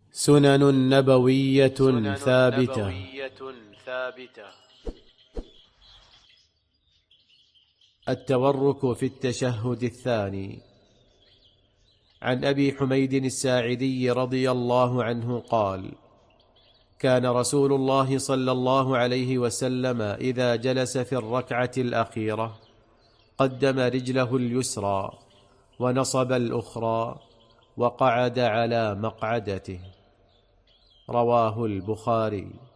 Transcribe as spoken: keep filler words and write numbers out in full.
سنن نبوية سنن ثابتة. نبوية ثابتة. التورك في التشهد الثاني. عن أبي حميد الساعدي رضي الله عنه قال: كان رسول الله صلى الله عليه وسلم إذا جلس في الركعة الأخيرة قدم رجله اليسرى ونصب الأخرى وقعد على مقعدته. رواه البخاري.